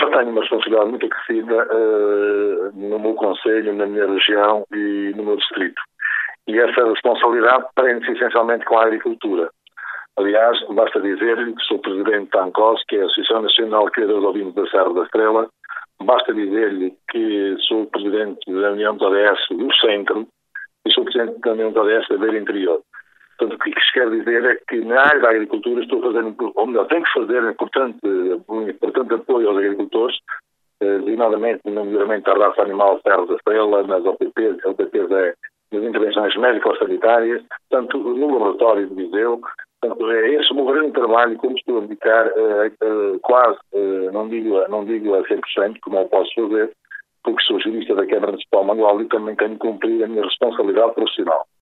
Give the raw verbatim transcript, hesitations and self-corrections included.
eu tenho uma responsabilidade muito acrescida uh, no meu concelho, na minha região e no meu distrito. E essa responsabilidade prende-se essencialmente com a agricultura. Aliás, basta dizer-lhe que sou presidente da ANCOS, que é a Associação Nacional de Criadores de Ovinos da Serra da Estrela. Basta dizer-lhe que sou presidente da União do O D S do Centro e sou presidente da União do O D S da Beira Interior. Portanto, o que isto quer dizer é que na área da agricultura estou fazendo, ou melhor, tenho que fazer um importante, um importante apoio aos agricultores, designadamente no melhoramento da raça animal Serra da Estrela, nas O P Ps, O P Ps é nas intervenções médico-sanitárias, tanto no laboratório de Viseu. Portanto, é esse o meu grande trabalho, como estou a dedicar uh, uh, quase, uh, não, digo, não digo a cem por cento, como eu posso fazer, porque sou jurista da Câmara Municipal Manual e também tenho que cumprir a minha responsabilidade profissional.